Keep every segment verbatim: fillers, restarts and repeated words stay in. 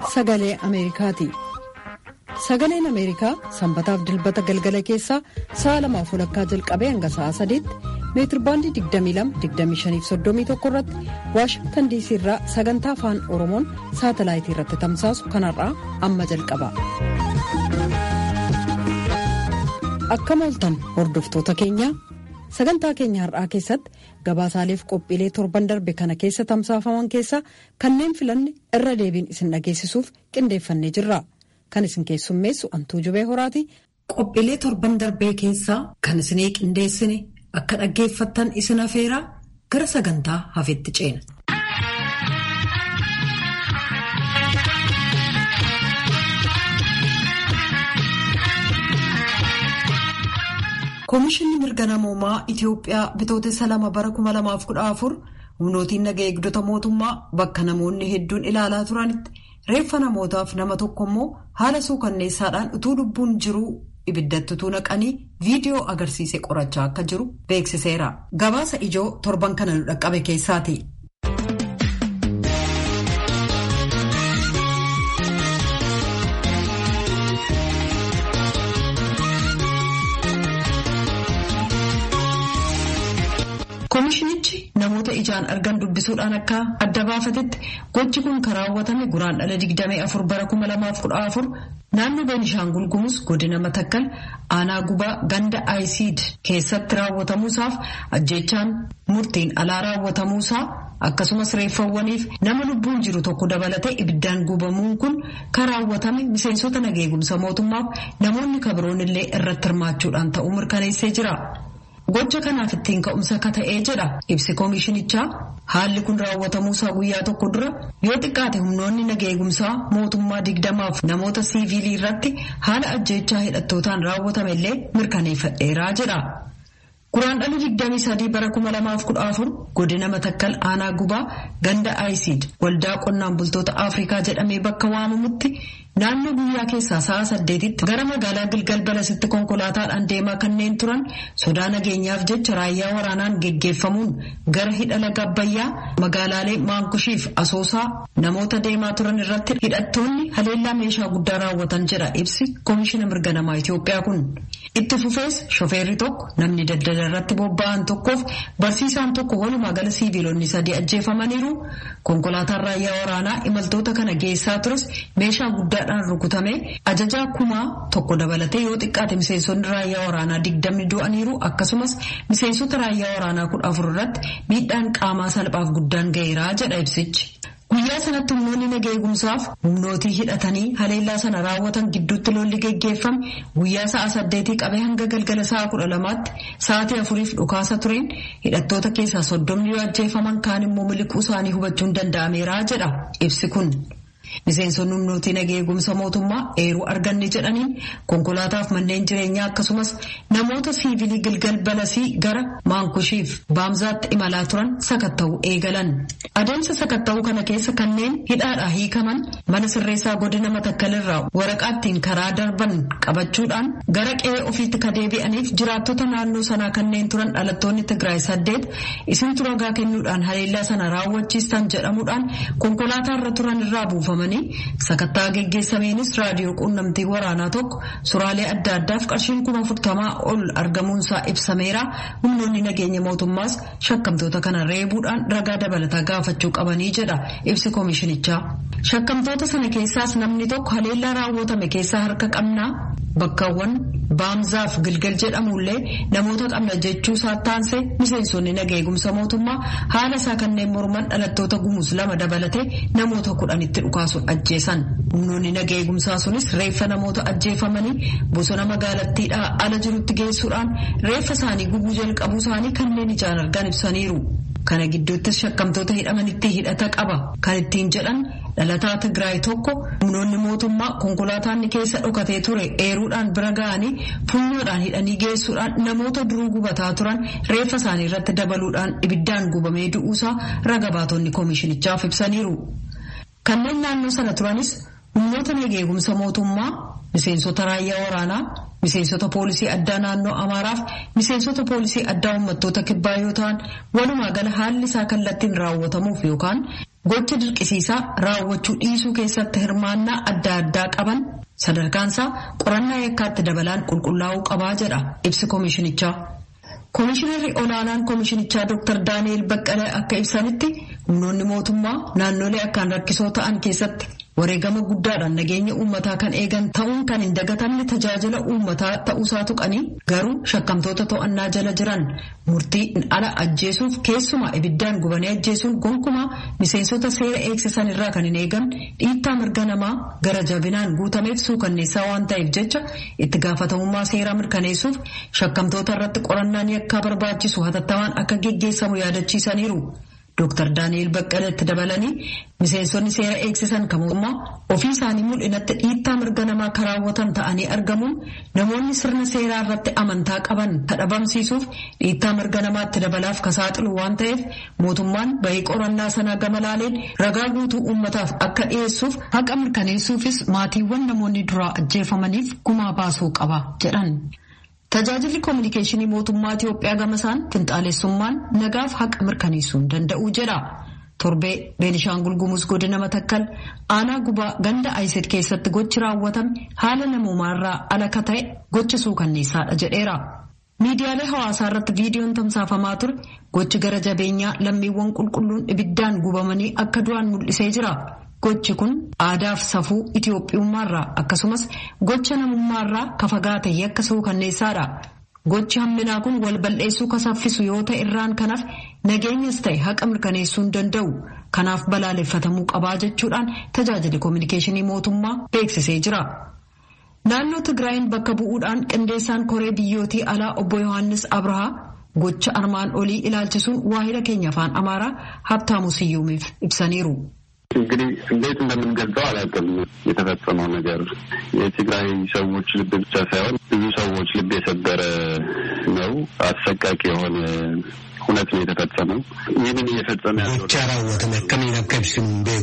Sagalee Ameerikaati. Sagaleen Ameerikaa sanbataaf dilbata galgala keessaa sa'a lamaaf walakkaa jalqabee hanga sa'a sadiitti meetir baandii digdamii lama digdamii shanii fi soddomii tokko irratti Waashingtan diisii irraa sagantaa afaan Oromoon saatalaayitii irratti tamsaasu kanarraa amma jalqaba. Akkam ooltan hordoftoota keenya. Sagantaa keenya har'aa keessatti gabaasaaleef qophiilee torban darbe kana keessa tamsaafaman keessaa kanneen filanne irra deebiin isin dhageessisuuf qindeeffannee jirra. Kan isin keessummeessu Antuu Jubee Horaati. Qophiilee torban darbee keessaa kan isinii qindeessine akka dhaggeeffattan isin afeeraa gara sagantaa hafeetti ceena. Koomishinni mirga namoomaa Itiyoophiyaa bitootessa lama bara kuma lamaaf kudha afur humnootiin nagaa eegdota mootummaa bakka namoonni hedduun ilaalaa turanitti reeffa namootaaf nama tokko immoo haala suukanneessaadhaan utuu lubbuun jiruu ibiddatti utuu naqanii viidiyoo agarsiise qorachaa akka jiru beeksiseera. Gabaasa ijoo torban kana nu dhaqqabe keessaati. Koomishinichi namoota ijaan argan dubbisuudhaan akka adda baafatetti gochi kun kan raawwatame guraandhala digdamii afur bara kuma lamaaf kudha afur naannoo Beenishaangul Gumuz godina Matakkal aanaa gubaa ganda Ayisiid keessatti raawwatamuusaaf ajjeechaan murtiin alaa raawwatamuusaa akkasumas reeffawwaniif nama lubbuun jiru tokko dabalatee ibiddaan gubamuun kun kan raawwatame miseensota nagaa eegumsa mootummaaf namoonni kabiroon illee irratti hirmaachuudhaan ta'uu mirkaneessee jira. Gocha kanaaf ittiin ka'umsa akka ta'ee jedha ibsi koomishinichaa haalli kun raawwatamuusaa guyyaa tokko dura yoo xiqqaate humnoonni nagaa eegumsaa mootummaa digdamaaf namoota siivilii irratti haala ajjeechaa hidhattootaan raawwatame illee mirkaneeffadheeraa jedha. Guraandhala digdamii sadii bara kuma lamaaf kudha afur godina Matakkal aanaa gubaa ganda Ayisiid waldaa qonnaan bultoota Afrikaa jedhamee bakka waamamutti naannoo guyyaa keessaa sa'a saddeetitti gara magaalaa Gilgal Balasitti konkolaataadhaan deemaa kanneen turan sodaa nageenyaaf jecha raayyaa waraanaan geggeeffamuun gara hidha laga Abbayyaa magaalaalee Maankushiif Asoosaa namoota deemaa turan irratti hidhattoonni haleellaa meeshaa guddaa raawwatan jedha ibsi koomishina mirga namaa Itiyoophiyaa kun. Itti fufees shofeerri tokko namni daldala irratti bobba'an tokkoof barsiisaan tokko walumaa gala siiviilonni sadii ajjeefamaniiru. Konkolaataan raayyaa waraanaa imaltoota kana geessaa tures meeshaa guddaadhaan rukutame ajajaa kumaa tokko dabalatee yoo xiqqaate miseensonni raayyaa waraanaa digdamni du'aniiru akkasumas miseensota raayyaa waraanaa kudha afur irratti miidhaan qaamaa salphaaf guddaan ga'eeraa jedha ibsichi. Guyyaa sanatti humnoonni nagaa eegumsaaf humnootii hidhatanii haleellaa sana raawwatan gidduutti lolli geggeeffame guyyaa sa'a saddeetii qabee hanga galgala sa'a kudha lamaatti sa'aatii afuriif dhukaasa tureen hidhattoota keessaa soddomni yoo ajjeefaman kaan immoo miliquu isaanii hubachuun danda'ameeraa jedha ibsi kun. Miseensonni humnootii nagaa eegumsa mootummaa eeruu arganne jedhaniin konkolaataaf manneen jireenyaa akkasumas namoota siivilii Gilgal Balasii gara Maankushiif Baamzaatti imalaa turan sakatta'uu eegalan. Adeemsa sakatta'uu kana keessa kanneen hidhaadhaa hiikaman mana sirreessaa godina Matakkalirraa waraqaattiin karaa darban qabachuudhaan gara qe'ee ofiitti ka deebi'aniif jiraattota naannoo sanaa kanneen turan dhalattoonni Tigraay saddeet isintu ragaa kennuudhaan haleellaa sana raawwachiistan jedhamuudhaan konkolaataarra turan irraa buufama. Sakattaa geggeessameenis raadiyoo quunnamtii waraanaa tokko suraalee adda addaaf qarshiin kuma afurtamaa ol argamuunsaa ibsameera. Humnoonni nageenya mootummaas shakkamtoota kana reebuudhaan ragaa dabalataa gaafachuu qabanii jedha ibsi koomishinichaa. Shakkamtoota sana keessaas namni tokko haleellaa raawwatame keessaa harka qabnaa bakkaawwan Baamzaaf Gilgal jedhamullee namoota qabna jechuu saattaansee miseensonni nagaa eegumsa mootummaa haala isaa kanneen morman dhalattoota Gumuz lama dabalatee namoota kudhanitti dhukaasuun ajjeesan. Humnoonni nagaa eegumsaa sunis reeffa namoota ajjeefamanii bosona magaalattiidhaa ala jirutti geessuudhaan reeffa isaanii gubuu jalqabuu isaanii kanneen ijaan argan ibsaniiru. Kana gidduuttis shakkamtoota hidhamanitti hidhata qaba kan ittiin jedhan dhalataa Tigraay tokko humnoonni mootummaa konkolaataan keessa dhokatee ture eeruudhaan bira ga'anii funyoodhaan hidhanii geessuudhaan namoota duruu gubataa turan reeffa isaanii irratti dabaluudhaan ibiddaan gubamee du'uusaa raga baatonni koomishinichaaf ibsaniiru. Kanneen naannoo sana turanis humnoota nagaa eegumsa mootummaa miseensota raayyaa waraanaa miseensota poolisii addaa naannoo Amaaraaf miseensota poolisii addaa uummattoota kibbaa yoo ta'an walumaa gala haalli isaa kallattiin raawwatamuuf yookaan gocha dirqisiisaa raawwachuu dhiisuu keessatti hirmaannaa adda addaa qaban sadarkaansaa qorannaa yakkaatti dabalaan qulqullaa'uu qabaa jedha ibsi koomishinichaa. Koomishinarri olaanaan koomishinichaa Dooktar Daani'eel Baqqalee akka ibsanitti humnoonni mootummaa naannolee akkaan rakkisoo ta'an keessatti wareegama guddaadhaan nageenya uummataa kan eegan ta'uun kan hin dagatamne tajaajila uummataa ta'uusaa tuqanii garuu shakkamtoota to'annaa jala jiran murtii ala ajjeesuuf keessumaa ibiddaan gubanii ajjeesuun gonkumaa miseensota seera eegsisan irraa kan hin eegamne dhiittaa mirga namaa gara jabinaan guutameef suukanneessaa waan ta'eef jecha itti gaafatamummaa seeraa mirkaneessuuf shakkamtoota irratti qorannaan yakkaa barbaachisu hatattamaan akka geggeessamu yaadachiisaniiru. Dooktar Daani'eel Baqqaleetti dabalanii miseensonni seera eegsisan kamummaa ofii isaanii mul'inatti dhiittaa mirga namaa karaawwatan ta'anii argamuun namoonni sirna seeraa irratti amantaa qaban dhabamsiisuuf dhiittaa mirga namaatti dabalaaf kasaaxilu waan ta'eef mootummaan bahii qorannaa sanaa gama laaleen ragaa guutuu uummataaf akka dhiyeessuuf haqa mirkaneessuufis maatiiwwan namoonni duraa ajjeefamaniif gumaa baasuu qaba jedhan. Tajaajilli koominikeeshinii mootummaa Itiyoophiyaa gamasaan finxaalessummaan nagaaf haqa mirkaneessuu danda'uu jedha. Torbee Beenishaangul Gumuz godina Matakkal aanaa gubaa ganda Ayiset keessatti gochi raawwatame haala namoomaarraa alaka ta'e gocha suukanneessaadha jedheera. Miidiyaalee hawaasaa irratti viidiyoon tamsaafamaa ture gochi gara jabeenyaa lammiiwwan qulqulluun ibiddaan gubamanii akka du'an mul'isee jira. Gochi kun aadaaf safuu Itiyoophiyummaarraa akkasumas gocha namummaarraa kafagaatee akka suukanneessaadha. Gochi hamminaa kun wal bal'eessuu kasaffisu yoo ta'e irraan kanaaf nageenyas ta'e haqa mirkaneessuu hin danda'u. Kanaaf balaaleffatamuu qabaa jechuudhaan tajaajilli koominikeeshinii mootummaa beeksisee jira. Naannoo Tigraayin bakka bu'uudhaan qindeessaan koree biyyootii alaa obbo Yohaannis Abrahaa gocha armaan olii ilaalchisuun waahila keenya afaan Amaaraa Habtaamu Siyyuumiif ibsaniiru. እንግዲህ እንዴት እንደምንገልጸው አላውቅም። የተፈጸመው ነገር የትግራይ ሰዎች ልብ ብቻ ሳይሆን ብዙ ሰዎች ልብ የሰበረ ነው። አሰቃቂ የሆነ ሁነት ነው የተፈጸመው። ይህንን እየፈጸመ ያለው ቻራው ተመከመኝ ለከብስም ቤኩ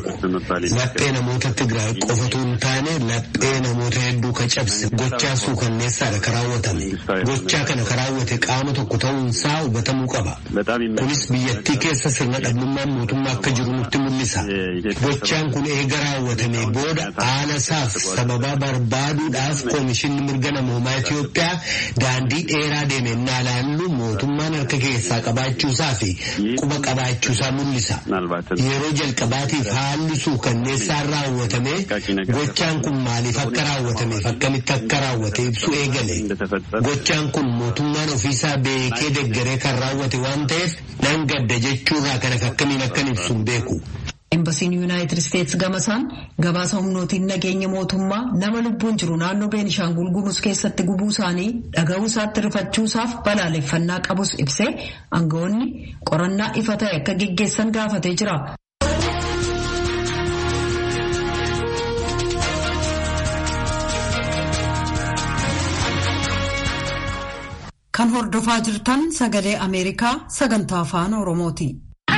ለጤና ሞተ ትግራይ ቆፈቱን ታኔ ለጤና ሞተ ሄዱ ከጨብስ ጎቻሱ ከነሳ ለከራወተም ጎቻ ከነ ከራወተ ቃሙ ተኩተውን ሳው በተሙቀባ ኩሊስ ቢየቲ ከሰሰነ ደምማ ሞቱማ ከጅሩን ትሙልሳ ጎቻን ኩን ኤገራወተኔ ቦዳ አለሳፍ ሰበባ በርባዱ ዳፍ ኮሚሽን ምርገና ሞማ ኢትዮጵያ ዳንዲ ኤራ ደሜና ላሉ ሞቱማ ነርከከሳ ቀባ Chusafi kuba qabachuusaa mul'isa. Yeroo jalqabaatiif haalli suukanneessaa raawwatame gochaan kun maaliif akka raawwatame akkamitti akka raawwate ibsu eegale. Gochaan kun mootummaan ofiisaa beekee deggeree kan raawwate waan ta'eef nan gadda jechuurraa kana akkamiin akkan ibsu hin beeku. Embasiin Yuunaayitid Isteetsi gamasaan gabaasa humnootiin nageenya mootummaa nama lubbuun jiru naannoo Beenishaangul Gumuz keessatti gubuu isaanii dhaga'uu isaatti rifachuusaaf balaaleffannaa qabus ibsee aangawoonni qorannaa ifa ta'e akka geggeessan gaafatee jira. Kan hordofaa jirtan sagalee Ameerikaa sagantaa afaan Oromooti.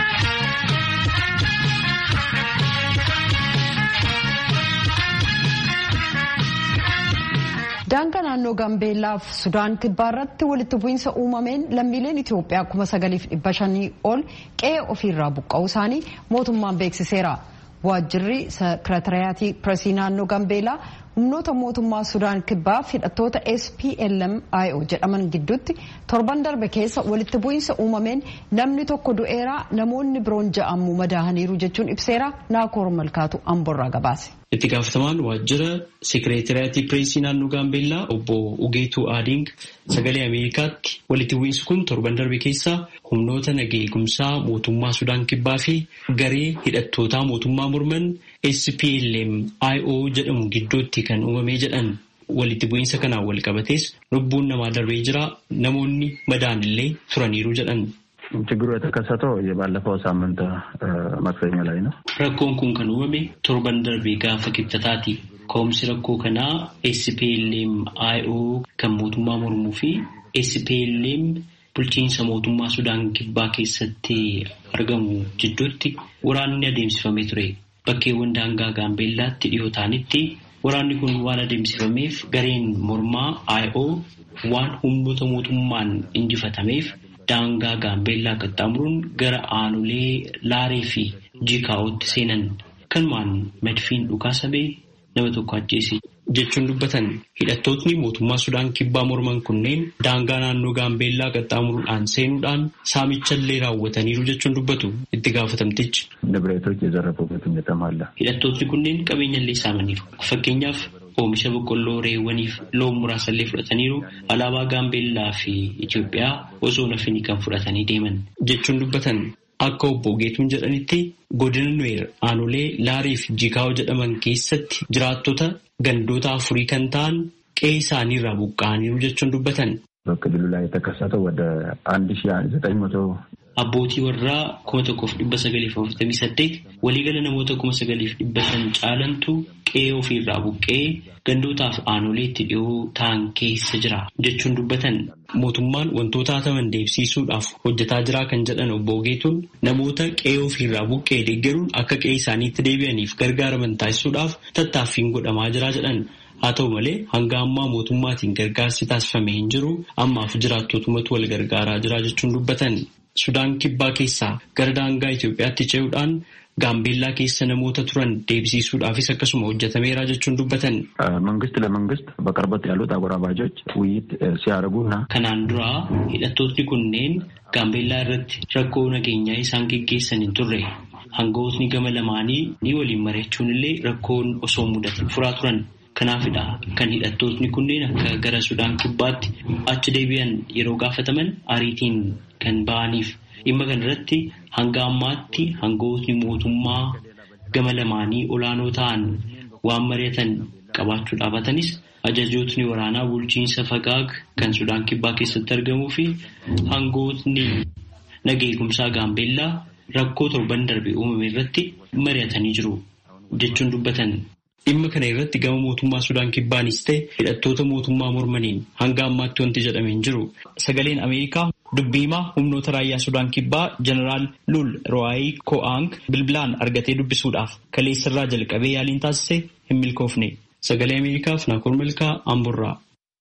Daangaa naannoo Gaambeellaaf Sudaan kibbaa irratti walitti bu'iinsa uumameen lammiileen Itiyoophiyaa kuma sagaliif dhibba shanii ol qe'ee ofiirraa buqqa'uu isaanii mootummaan beeksiseera. Waajjirri Sekretariyaatii Pireesii naannoo Gaambeellaa humnoota mootummaa Sudaan kibbaa hidhattoota S P L M I O jedhaman gidduutti torban darbe keessa walitti bu'iinsa uumameen namni tokko du'eera namoonni biroon ja'amuu madaahaniiru jechuun ibseera. Naakoor Malkaatu Amborraa gabaase. Itti gaafatamaan waajjira Sekretariyaatii Pireesii naannoo Gaambeellaa obbo Ugeetuu Aading sagalee Ameerikaatti walitti bu'iinsi kun torban darbe keessa humnoota nagaa eegumsaa mootummaa Sudaan kibbaa fi garee hidhattootaa mootummaa morman S P L M I O jedhamu gidduutti kan uumamee jedhan. Walitti bu'iinsa kanaan wal qabatees lubbuun namaa darbee jira namoonni madaan illee turaniiru jedhan. ችግሩ የተከሰተው የባለፈው ሳምንት ማክሰኞ ላይ ነው። rakkoon kun kan uumame torban darbee gaafa kibxataati. Ka'umsi rakkoo kanaa S P L M I O kan mootummaa mormuu fi S P L M bulchiinsa mootummaa Sudaan kibbaa keessatti argamu jidduutti waraanni adeemsifamee ture. Bakkeewwan daangaa Gaambeellaatti dhiyoo ta'anitti waraanni kun waan adeemsifameef gareen mormaa I O waan humnoota mootummaan injifatameef daangaa Gaambeellaa qaxxaamuruun gara aanolee Laaree fi jiikaa'ootti seenan kanumaan madfiin dhukaasa ba'e nama tokko ajjeese jechuun dubbatan hidhattootni mootummaa Sudaan kibbaa morman kunneen daangaa naannoo Gaambeellaa qaxxaamuruudhaan seenuudhaan saamichallee raawwataniiru jechuun dubbatu itti gaafatamtichi. Hidhattootni kunneen qabeenyallee saamaniiru. Fakkeenyaaf oomisha boqqolloo reewwaniif loon muraasallee fudhataniiru. Alaabaa Gaambeellaa fi Itoophiyaa osoo nafini kan fudhatanii deeman jechuun dubbatan. Akka obbo Geetuun jedhanitti godina Nuweer aanolee Laarii fi Jiikaa'oo jedhaman keessatti jiraattota gandoota afurii kan ta'an qe'ee isaanii irraa buqqa'aniiru jechuun dubbatan. Abbootii warraa kuma tokkoof dhibba sagaliif afurtamii saddeet waliigala namoota kuma sagaliif dhibba shan caalantu qe'ee ofiirraa buqqee gandootaaf aanoleetti dhiyoo ta'an keessa jira jechuun dubbatan. Mootummaan wantoota hataman deebisiisuudhaaf hojjetaa jira kan jedhan obbo Geetuun namoota qe'ee ofiirraa buqqee deeggaruun akka qe'ee isaaniitti deebi'aniif gargaaraman taasisuudhaaf tattaaffiin godhamaa jira jedhan. Haa ta'u malee hanga ammaa mootummaatiin gargaarsi taasifamee hin jiru ammaaf jiraattotumatu wal gargaaraa jira jechuun dubbatan. Sudaan kibbaa keessaa gara daangaa Itoophiyaatti ce'uudhaan Gaambeellaa keessa namoota turan deebisiisuudhaafis akkasuma hojjetameera jechuun dubbatan. Mangisti la mangist baqarbat yalut agorabajoch ውይይት ሲያደርጉና kanaan dura hidhattootni kunneen Gaambeellaa irratti rakkoo nageenyaa isaan geggeessan hin turre. Hangootni gama lamaanii ni waliin mari'achuun illee rakkoon osoo mudatin furaa turan. Kanaafidha kan hidhattootni kunneen akka gara Sudaan kibbaatti achi deebi'an yeroo gaafataman ariitiin kan ba'aniif dhimma kanarratti hanga ammaatti hangootni mootummaa gama lamaanii olaanoo ta'an waan mari'atan qabaachuu dhaabatanis ajajootni waraanaa bulchiinsa Fagaag kan Sudaan kibbaa keessatti argamuu fi hangootni nageegumsaa Gaambeellaa rakkoo torban darbe uumame irratti mari'atanii jiru jechuun dubbatan. Dhimma kana irratti gama mootummaa Sudaan kibbaanis ta'e hidhattoota mootummaa mormaniin hanga ammaatti wanti jedhamee hin jiru. Sagaleen Ameerikaa dubbiimaa humnoota raayyaa Sudaan kibbaa Jeneraal Lul Ro'aayii Ko'aang bilbilaan argatee dubbisuudhaaf kaleessarraa jalqabee yaaliin taasise hin milkoofne. Sagalee Ameerikaaf Naakoor Malkaa Amburraa.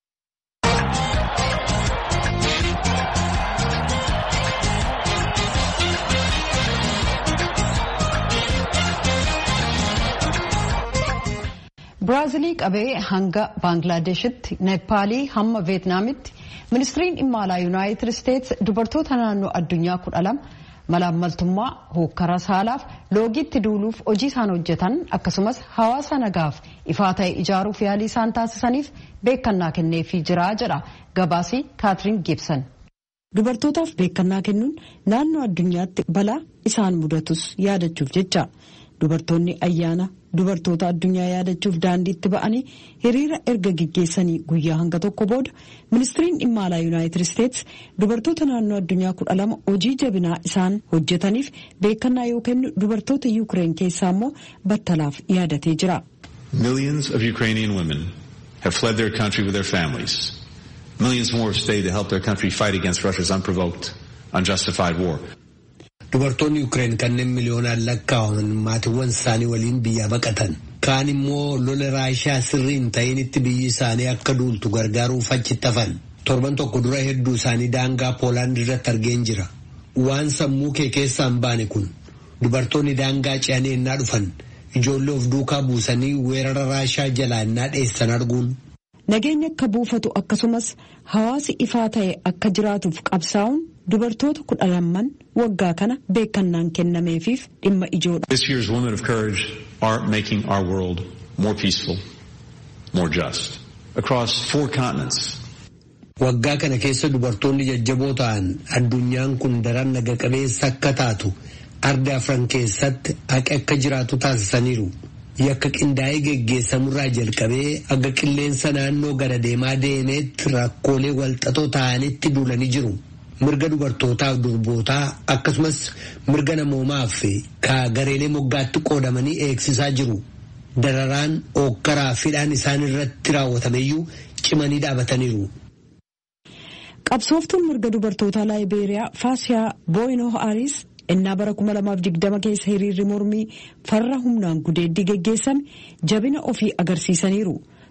Biraazilii qabee hanga Baanglaadeshitti, Neepaalii hamma Veetnaamitti ministiriin dhimma alaa Yuunaayitid Isteets dubartoota naannoo addunyaa kudha lama malaammaltummaa hokkara saalaaf loogiitti duuluuf hojii isaan hojjetan akkasumas hawaasa nagaaf ifaa ta'e ijaaruuf yaalii isaan taasisaniif beekannaa kenneefii jira jedha gabaasii Kaatiriin Gibson. Dubartootaaf beekannaa kennuun naannoo addunyaatti balaa isaan mudatus yaadachuuf jecha. Dubartoonni ayyaana dubartoota addunyaa yaadachuuf daandiitti ba'anii hiriira erga gaggeessanii guyyaa hanga tokko booda ministiriin dhimma alaa Yuunaayitid Isteets dubartoota naannoo addunyaa kudha lama hojii jabinaa isaan hojjetaniif beekannaa yoo kennu dubartoota Yuukireen keessaa immoo battalaaf yaadatee jira. Millions of Ukrainian women have fled their country with their families. Millions more have stayed to help their country fight against Russia's unprovoked, unjustified war. Dubartoonni Yuukireen kanneen miliyoonaan lakkaa'aman maatiiwwan isaanii waliin biyyaa baqatan. Kaan immoo lola Raashiyaa sirriin ta'initti biyyi isaanii akka duultu gargaaruuf achitti hafan. Torban tokko dura hedduu isaanii daangaa Poolaand irratti argeen jira. Waan sammuu kee keessaan baane kun dubartoonni daangaa ce'anii ennaa dhufan ijoollee of duukaa buusanii weerara Raashiyaa jalaa ennaa dheessan arguun. Nageenya akka buufatu akkasumas hawaasi ifaa ta'e akka jiraatuuf qabsaa'uun dubartoota kudha lamman waggaa kana beekannaan kennameefiif dhimma ijoodha. This year's Women of Courage are making our world more peaceful, more just, across four continents. Waggaa kana keessa dubartoonni jajjaboo ta'an addunyaan kun daran naga qabeessa akka taatu arda afran keessatti akka akka jiraatu taasisaniiru. Yakka qindaa'ee geggeessamurraa jalqabee akka qilleensa naannoo gara deemaa deemeetti rakkoolee walxaxoo ta'anitti duulanii jiru. Mirga dubartootaa fi durbootaa akkasumas mirga namoomaa fi gareelee moggaatti qoodamanii eegsisaa jiru. Dararaan okkaraa fidhaan isaan irratti raawwatameyyuu cimanii dhaabataniiru. Qabsooftuun mirga dubartootaa Laayibeeriyaa Faasiyaa Booyinoo Haaris innaa bara kuma lamaaf digdama keessa hiriirri mormii farra humnaan gudeeddii geggeessame jabina ofii agarsiisaniiru.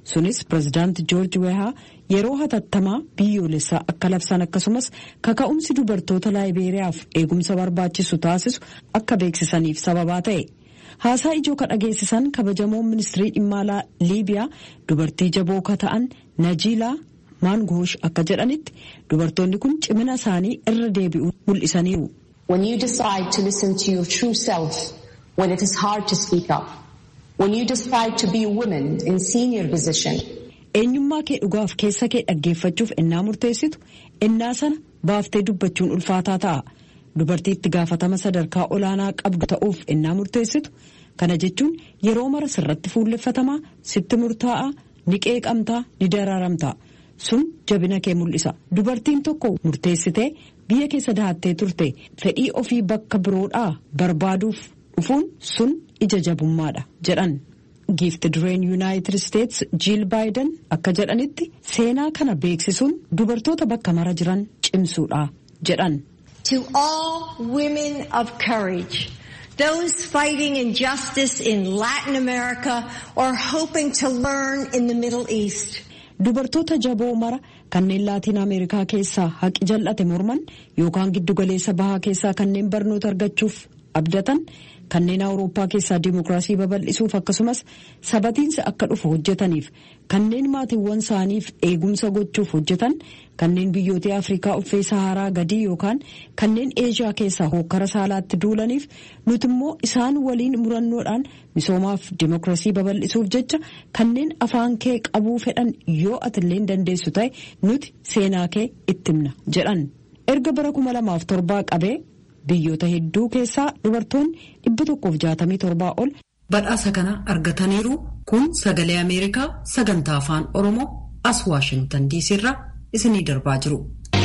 Sunis pirezidaanti Joorji Wehaa yeroo hatattamaa biyyoolessaa akka labsan akkasumas kaka'umsi dubartoota Laayibeeriyaaf eegumsa barbaachisu taasisu akka beeksisaniif sababaa ta'e. Haasaa ijoo ka dhageessisan kabajamoon ministirii dhimma alaa Liibiyaa dubartii jaboo ka ta'an Najiilaa Maangoosh akka jedhanitti dubartoonni kun cimina isaanii irra deebi'u mul'isaniiru. When you decide to listen to your true self, when it is hard to speak up, when you decide to be women in senior position. Eenyummaa kee dhugaaf keessa kee dhaggeeffachuuf ennaa murteessitu ennaa sana baaftee dubbachuun ulfaataa ta'a. Dubartii itti gaafatama sadarkaa olaanaa qabdu ta'uuf ennaa murteessitu kana jechuun yeroo mara sirratti fuulleffatamaa sitti murtaa'a ni qeeqamtaa ni daraaramtaa sun jabina kee mul'isa. Dubartiin tokko murteessitee biyya keessa dahattee turte fedhii ofii bakka biroodhaa barbaaduuf dhufuun sun ija jabummaadha jedhan. Giifti dureen Yuunaayitid Isteets Jiil Baayiden akka jedhanitti seenaa kana beeksisuun dubartoota bakka mara jiran cimsuudha jedhan. To all women of courage, those fighting injustice in Latin America or hoping to learn in the Middle East. Dubartoota jaboo mara kanneen Laatiin Ameerikaa keessaa haqi jal'ate morman yookaan giddugaleessa bahaa keessaa kanneen barnoota argachuuf abdatan kanneen Awurooppaa keessaa dimokiraasii babal'isuuf akkasumas sabatiinsa akka dhufu hojjetaniif kanneen maatiiwwan isaaniif eegumsa gochuuf hojjetan kanneen biyyoota Afrikaa uffee Saharaa gadii yookaan kanneen Eeshiyaa keessaa hokkara saalaatti duulaniif nuti immoo isaan waliin murannoodhaan misoomaaf dimokiraasii babal'isuuf jecha kanneen afaan kee qabuu fedhan yoo atillee dandeessu ta'e nuti seenaa kee itti himna jedhan. Erga bara kuma lamaaf torbaa qabee biyyoota hedduu keessaa dubartoonni dhibba tokkoof jaatamii torbaa ol badhaasa kana argataniiru. Kun sagalee Ameerikaa sagantaa afaan Oromoo as Waashingtan diisii irraa isinii darbaa jiru.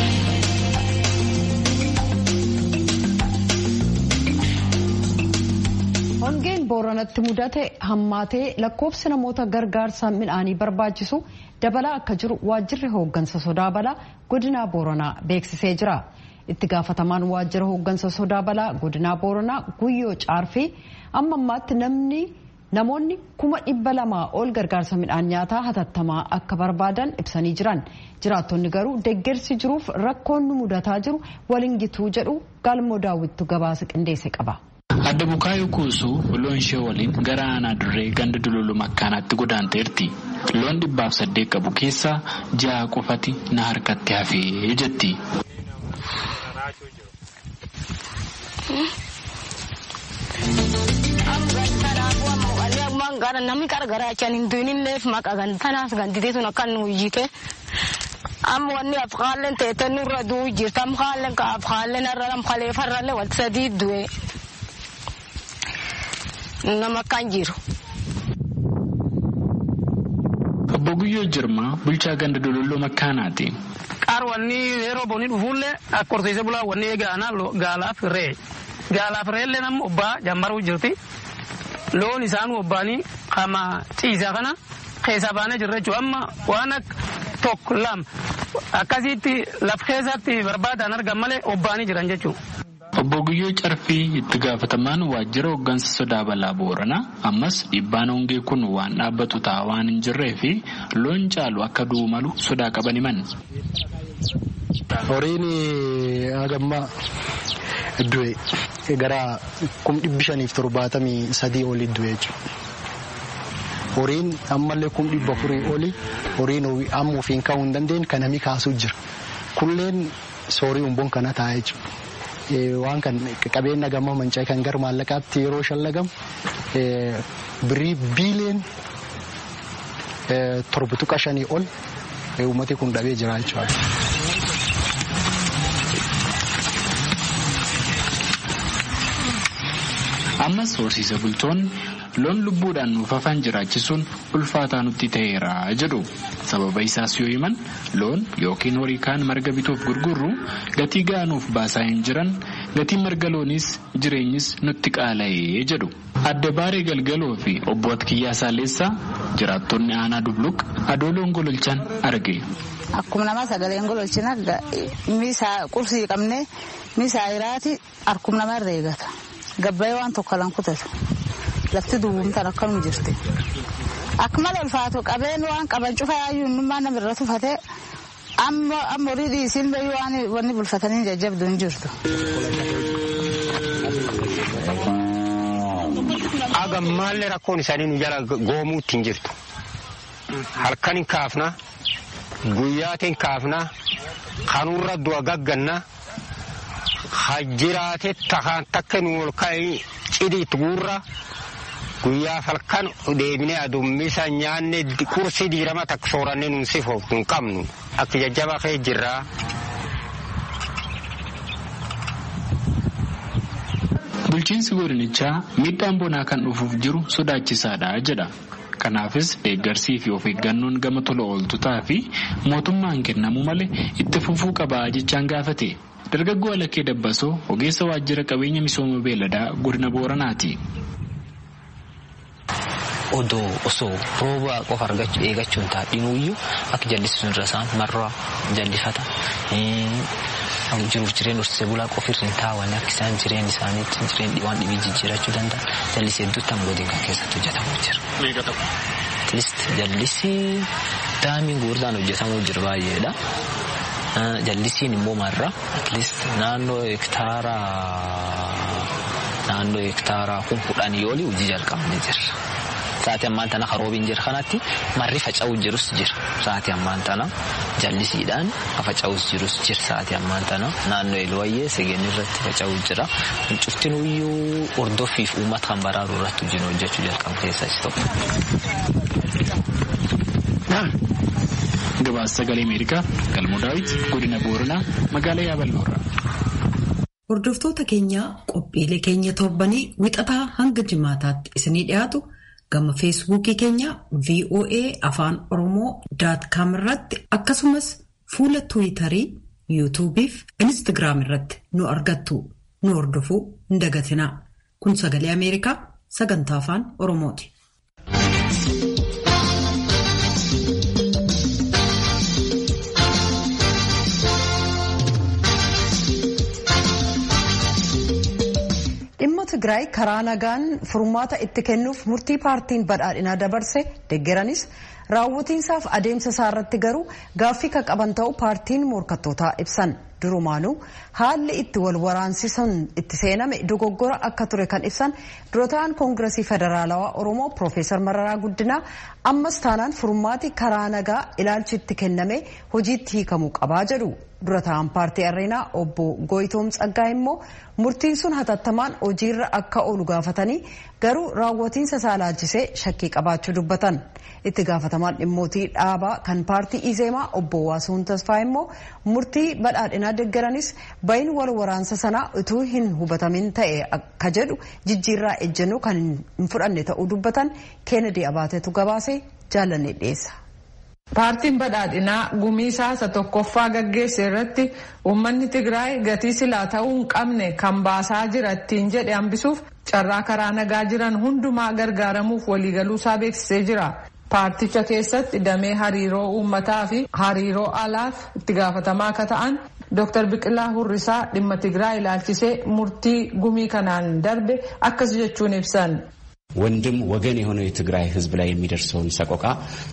Hongeen Booranatti mudate hammaatee lakkoofsi namoota gargaarsa midhaanii barbaachisu dabalaa akka jiru waajjirri hooggansa sodaa balaa godina Booranaa beeksisee jira. Itti gaafatamaan waajjira hooggansa sodaa balaa godina Booranaa Guyyoo Caarfii amma ammaatti namni namoonni kuma dhibba lamaa ol gargaarsa midhaan nyaataa hatattamaa akka barbaadan ibsanii jiran. Jiraattonni garuu deeggarsi jiruuf rakkoon nu mudataa jiru waliin gituu jedhu Galmoo Daawwittu gabaasa qindeesse qaba. Adda Bukaayoo Kuusuu loon ishee waliin gara aanaa Dirree ganda Dululu Makkaanaatti godaanteerti. Loon dhibbaaf saddeet qabu keessaa ja'a qofati na harkatti hafee jetti. Namni gargaaraa kan hin duuninneef maqaa gantanaas gantitee sun akka nu hiyyite amma wanni afqaalleen teettee nurra du'u jirta afqaalleen ka afqaalleen irra lamqalee farrallee wal sadii du'e nama kan jiru. Obbo Guyyoo Jirmaa bulchaa ganda Dululu Makkaanaati. Qaar wanni yeroo booni dhufuullee akka horsiisee bulaa wanni eegaana gaalaaf ree gaalaaf reellee nama obbaa jammaruu jirti. Loon isaan obbaanii kama ciisaa kana keessa baanee jirra jechuudha. Amma waan akka tokko lama akkasitti laf keessatti barbaadan argan malee obbaanii jiran jechuudha. Obbo Guyyoo Carfii itti gaafatamaan waajjira hooggansa sodaa balaa Booranaa ammas dhiibbaan hongee kun waan dhaabbatu ta'a waan hin jirree fi loon caalu akka du'u malu sodaa qaban himan. Horiin hagamma du'e gara kum dhibbi shaniif torbaatamii sadii oli du'e jechuudha. Horiin ammallee kum dhibba afurii oli horiin amma ofiin kaa'uu hin dandeenye kan namni kaasuu jira. Kulleen soorii umboon kana taa'ee jechuudha. Waan kan qabeenya gamoo mancaa kan gara maallaqaatti yeroo shallagamu birrii biiliyoon torba tuqa shanii ol uummati kun dhabee jira jechuudha. Ammas horsiisa bultoonni loon lubbuudhaan nuuf hafan jiraachisuun ulfaataa nutti ta'eera jedhu. Sababa isaas yoo himan loon yookiin horii kaan marga bituuf gurgurru gatii ga'anuuf baasaa hin jiran gatiin marga looniis jireenyis nutti qaala'ee jedhu. Adda Baaree Galgaloo fi obbo Atkiyyaa Saaleessaa jiraattonni aanaa Dubluq adoo loon gololchan arge. Akkuma nama sagaleen gololchina miisaa qursii qabnee miisaa iraati akkuma nama reegata. Gabbayee waan tokko lan kutatu lafti duwwumtaan akkanuma jirti akkuma ulfaatu qabeen waan qaban cufa yaayyuu innummaa namirra tufatee amma amma horii dhiisiin bahii waan wanni bulfatanii jajjabdu hin jirtu. Agammallee rakkoon isaanii nu jala goomuutti hin jirtu. Halkan hin kaafna, guyyaatiin kaafna, kanurra du'a gagganna, hajjiraatee takaan takka nu ol ka'ee cidhiitti guurra. Guyyaa halkan deebinee adummisa nyaanne kursii diirama takka soorannee nuun sifooftu hin qabnu. Akka jajjaba kee jirraa. Bulchiinsi godinichaa miidhaan bonaa kan dhufuuf jiru sodaachisaadha jedha. Kanaafis deeggarsii fi of eeggannoon gama tola ooltotaa fi mootummaan kennamu malee itti fufuu qaba jechaan gaafate. Dargaggoo Alakkee Dabbasoo ogeessa waajjira qabeenya misooma beeladaa godina Booranaati. Odoo osoo rooba qofa argachuu eeggachuun taadhinuyyuu akka jallisiisun irra isaan marraa jallifata. Jiruuf jireenya horsiisee bulaa qofa irra hin taa'an akka isaan jireenya isaaniitti jireenya waan dhibii jijjiirachuu danda'a. Jallisii hedduutti amma godina keessatti hojjetamu jira. Meeqa ta'u? Atleast jallisii daamiin guddaan hojjetamu jira baay'eedha. Jallisiin immoo marraa atleast naannoo hektaara naannoo hektaara kun kudhanii olii hojii jalqabanii jira. Sa'aatii ammaan tana haroobiin jira kanatti marri faca'uu jirus jira. Sa'aatii ammaan tana jallisiidhaan faca'uus jirus jira. Sa'aatii ammaan tana naannoo Elwayyee Segeen irratti faca'uu jira. Cuftinuyyuu hordoffiif uummata kan baraaru irratti hojii hojjechuu jalqabu keessaa isa tokko. Gabaasa sagalee Ameerikaa Galmoo Daawit godina Booranaa magaalaa Yaaballoorraa. Hordoftoota keenya qophiilee keenya torbanii wixataa hanga jimaataatti isinii dhiyaatu. Gama feesbuukii keenya V O A afaan oromoo daat kaam irratti akkasumas fuula tiwiitarii yuutuubii fi inistigraam irratti nu argattu nu hordofuu hin dagatinaa. Kun sagalee Ameerikaa sagantaa afaan oromooti. Tigraay karaa nagaan furmaata itti kennuuf murtii paartiin badhaadhinaa dabarse deeggeranis raawwatiinsaaf adeemsa isaa irratti garuu gaaffii kan qaban ta'uu paartiin morkattootaa ibsan. Durumaanuu haalli itti wal waraansisan itti seename dogoggora akka ture kan ibsan dura ta'an koongiresii federaalawaa Oromoo Piroofeesar Mararaa Guddinaa ammas taanaan furmaati karaa nagaa ilaalchi itti kenname hojiitti hiikamuu qabaa jedhu. Dura ta'an paartii Areenaa obbo Goyitoom Tsaggaa immoo murtiin sun hatattamaan hojiirra akka oolu gaafatanii garuu raawwatiinsa isaa ilaalchisee shakkii qabaachuu dubbatan. Itti gaafatamaan dhimmootii dhaabaa kan paartii Izeemaa obbo Waasuun Tasfaa immoo murtii badhaadhinaa deeggeranis bayin wal waraansa sanaa utuu hin hubatamin ta'e akka jedhu jijjiirraa ejjennoo kan hin fudhanne ta'uu dubbatan. Kennedy Abaatetu gabaasee jaallanne dhiyeessa. Paartiin badhaadhinaa gumii isaa isa tokkoffaa gaggeesse irratti uummanni Tigraay gatii silaa ta'uu hin qabne kan baasaa jira ittiin jedhe hambisuuf carraa karaa nagaa jiran hundumaa gargaaramuuf waliigaluu isaa beeksisee jira. Paarticha keessatti damee hariiroo uummataa fi hariiroo alaaf itti gaafatamaa akka ta'an Dooktar Biqilaa Hurrisaa dhimma Tigraay ilaalchisee murtii gumii kanaan darbe akkas jechuun ibsan. ወንድም ወገን የሆነው የትግራይ ህዝብ ላይ የሚደርሰውን ሰቆቃ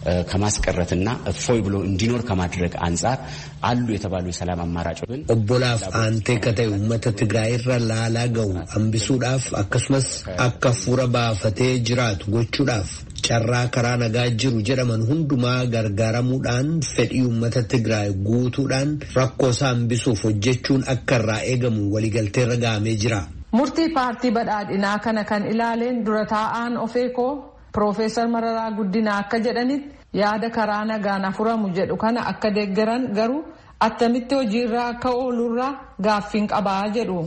ከማስቀረትና እፎይ ብሎ እንዲኖር ከማድረግ አንፃር አሉ የተባሉ የሰላም አማራጮችን ኦቦላፍ አንቴ ከተይ ኡመተ ትግራይ ረላላ ገው አምቢሱዳፍ አከስመስ አከፉረ ባፈቴ ጅራት ጎቹዳፍ ጨራ ከራ ነጋ ጅሩ ጀረመን ሁንዱማ ገርጋራሙዳን ፈዲ ኡመተ ትግራይ ጉቱዳን ረኮሳ አምቢሱፍ ሆጀቹን አከራ ኤገሙ ወሊገልቴ ረጋሜ ጅራ Murtii paartii badhaadhinaa kana kan ilaaleen dura taa'aan ofeekoo Piroofeesar Mararaa Guddinaa akka jedhanitti yaada karaa nagaan furamu jedhu kana akka deeggaran garuu attamitti hojiirraa akka oolurraa gaaffiin qabaa jedhu.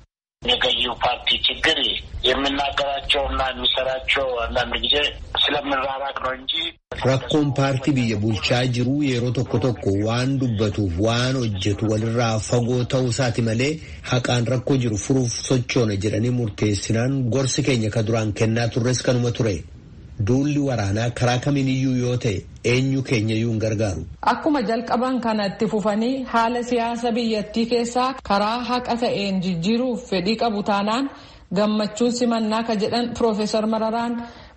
የገዢው ፓርቲ ችግር የምናገራቸውና የሚሰራቸው አንዳንድ ጊዜ ስለምንራራቅ ነው እንጂ rakkoon paartii biyya bulchaa jiru yeroo tokko tokko waan dubbatuuf waan hojjetu walirraa fagoo ta'uu isaati malee haqaan rakkoo jiru furuuf sochoona jedhanii murteessinaan gorsi keenya ka duraan kennaa turres kanuma ture. Duulli waraanaa karaa kamiiniyyuu yoo ta'e eenyu keenyayyuu hin gargaaru. Akkuma jalqaban kana itti fufanii haala siyaasa biyyattii keessaa karaa haqa ta'een jijjiiruuf fedhii qabu taanaan gammachuun simannaa ka jedhan Piroofeesar Mararaan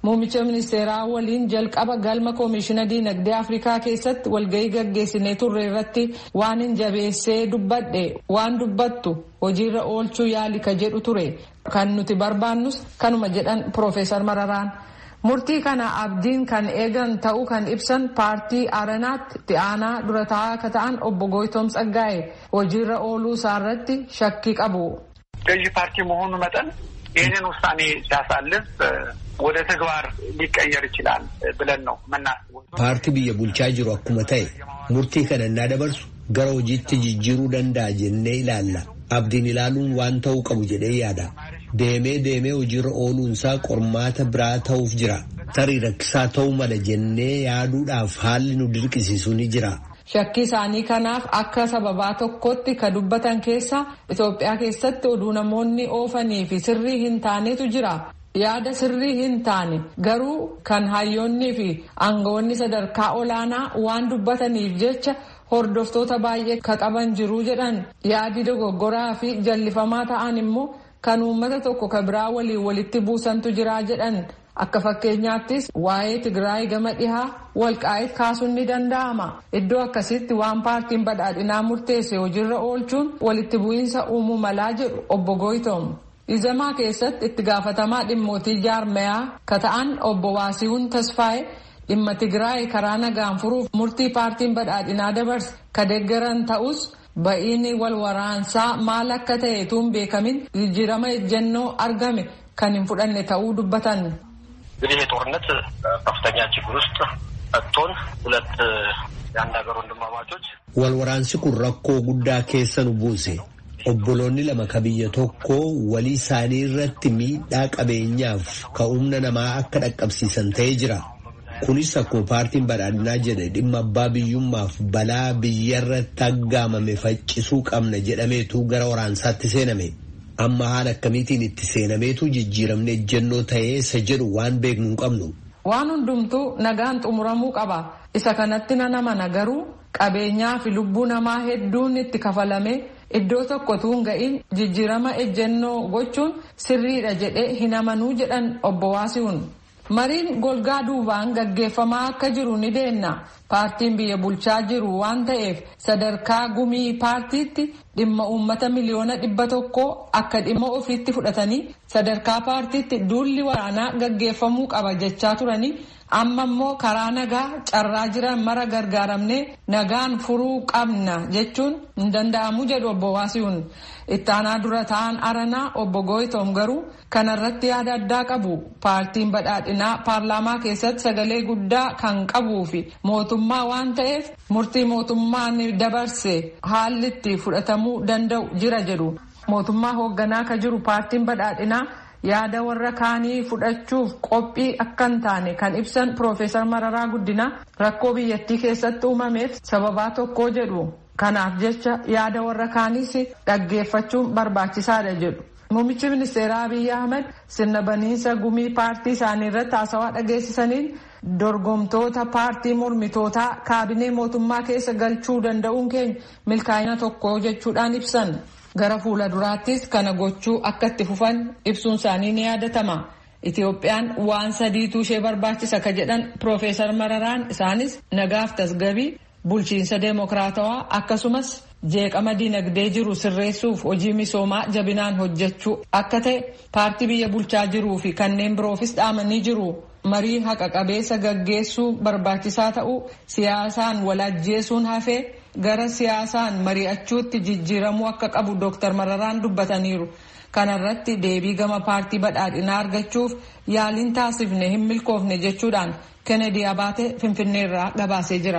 Muummicha ministeeraa waliin jalqaba galma koomishina diinagdee Afrikaa keessatti walgahii gaggeessinee turre irratti waan hin jabeessee dubbadhe waan dubbattu hojiirra oolchuu yaali ka jedhu ture. Kan nuti barbaannus kanuma jedhan Profeesar Mararaan. Murtii kana abdiin kan eegan ta'uu kan ibsan paartii Aranaatti itti aanaa dura taa'aa akka ta'an obbo Goyitoom Tsaggaa'ee hojiirra ooluu isaarratti shakkii qabu. ገዢ ፓርቲ መሆኑ መጠን ይህንን ውሳኔ ሲያሳልፍ ወደ ተግባር ሊቀየር ይችላል ብለን ነው የምናስበው። ፓርቲ ብየ ቡልቻ ጅሩ akkuma ta'e murtii kana innaa dabarsu gara hojiitti jijjiiruu danda'a jennee ilaalla. Abdiin ilaaluun waan ta'uu qabu jedhee yaada. Deemee deemee hojiirra ooluunsaa qormaata biraa ta'uuf jira. Tarii rakkisaa ta'uu mala jennee yaaduudhaaf haalli nu dirqisiisu ni jira. Shakkii isaanii kanaaf akka sababaa tokkotti ka dubbatan keessa Itoophiyaa keessatti oduu namoonni oofanii fi sirrii hin taanetu jira. Yaada sirrii hin taane garuu kan hayyoonnii fi aangawoonni sadarkaa olaanaa waan dubbataniif jecha hordoftoota baay'ee ka qaban jiru jedhan. Yaadi dogoggoraa fi jallifamaa ta'an immoo kan uummata tokko ka biraa waliin walitti buusantu jira jedhan. Akka fakkeenyaattis waa'ee Tigraay gama dhihaa walqaa'eet kaasuun ni danda'ama. Iddoo akkasitti waan paartiin badhaadhinaa murteesse hojiirra oolchuun walitti bu'iinsa uumuu malaa jedhu obbo Goyitoom. Izamaa keessatti itti gaafatamaa dhimmootii jaarmayaa ka ta'an obbo Waasihuun Tasfaayee dhimma Tigraay karaa nagaan furuuf murtii paartiin badhaadhinaa dabarse ka deeggaran ta'us ba'iin wal waraansaa maal akka ta'e tuun beekamin jijjiirama ejjennoo argame kan hin fudhanne ta'uu dubbatan. እንግዲህ የጦርነት ከፍተኛ ችግር ውስጥ አጥቶን ሁለት የአንድ ሀገር ወንድማማቾች walwaraansi kun rakkoo guddaa keessa nu buuse. Obboloonni lama ka biyya tokko walii isaanii irratti miidhaa qabeenyaaf ka humna namaa akka dhaqqabsiisan ta'ee jira. Kunis akkuma paartiin badhaadhinaa jedhe dhimma abbaa biyyummaaf balaa biyyarratti aggaamame faccisuu qabna jedhameetu gara waraansaatti seename. Amma haala akkamiitiin itti seenameetu jijjiiramne ejjennoo ta'ee isa jedhu waan beeknu hin qabnu. Waan hundumtuu nagaan xumuramuu qaba. Isa kanatti nanamana garuu qabeenyaa fi lubbuu namaa hedduun itti kafalame iddoo tokkotu hin ga'in jijjiirama ejjennoo gochuun sirriidha jedhee hin amanuu jedhan obbo Waasihuun. Mariin golgaa duubaan gaggeeffamaa akka jiru ni deenna. Paartiin biyya bulchaa jiru waan ta'eef sadarkaa gumii paartiitti dhimma uummata miliyoona dhibba tokkoo akka dhimma ofiitti fudhatanii sadarkaa paartiitti duulli waraanaa gaggeeffamuu qaba jechaa turanii amma immoo karaa nagaa carraa jiran mara gargaaramnee nagaan furuu qabna jechuun hin danda'amu jedhu obbo Waasihuun. Ittaanaa dura ta'an Aranaa obbo Goyitoom garuu kanarratti yaada addaa qabu. Paartiin badhaadhinaa paarlaamaa keessatti sagalee guddaa kan qabuu fi mootummaa waan ta'eef murtii mootummaan dabarse haalli itti fudhatamuu danda'u jira jedhu. Mootummaa hoogganaa ka jiru paartiin badhaadhinaa yaada warra kaanii fudhachuuf qophii akka hin taane kan ibsan Profeesar Mararaa Guddinaa rakkoo biyyattii keessatti uumameef sababaa tokko jedhu. Kanaaf jecha yaada warra kaaniis dhaggeeffachuun barbaachisaadha jedhu. Muummichi ministeeraa Abiyyi Ahmed sirna baniinsa gumii paartii isaanii irratti haasawaa dhageessisaniin dorgomtoota paartii mormitootaa kaabinee mootummaa keessa galchuu danda'uun keenya milkaa'ina tokko jechuudhaan ibsan. Gara fuula duraattis kana gochuu akka itti fufan ibsuun isaanii ni yaadatama. Itoophiyaan waan sadiitu ishee barbaachisa ka jedhan Profeesar Mararaan isaanis nagaaf tasgabii, bulchiinsa deemokiraatawaa akkasumas jeeqama dinagdee jiru sirreessuuf hojii misoomaa jabinaan hojjechuu akka ta'e paartii biyya bulchaa jiruu fi kanneen biroofis dhaamanii jiru. Marii haqa qabeessa gaggeessuu barbaachisaa ta'uu siyaasaan walajjeesuun hafee gara siyaasaan mari'achuutti jijjiiramuu akka qabu Dooktar Mararaan dubbataniiru. Kanarratti deebii gama paartii badhaadhinaa argachuuf yaaliin taasifne hin milkoofne jechuudhaan Kennedy Abaate Finfinneerraa gabaasee jira.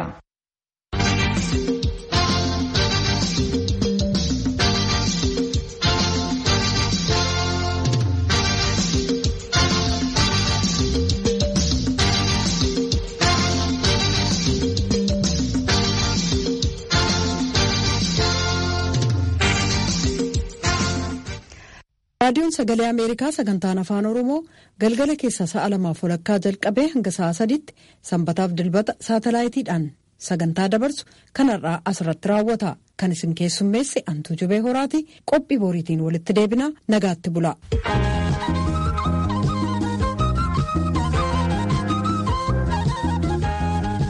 raadiyoon sagalee ameerikaa sagantaan afaan oromoo galgala keessa sa'a lamaaf walakkaa jalqabee hanga sa'a sadiitti sanbataaf dilbata saatalaayitiidhaan sagantaa dabarsu kanarraa asirratti raawwata. Kan isin keessummeesse Antuu Jubee Horaati. Qophii boriitiin walitti deebina nagaatti bula.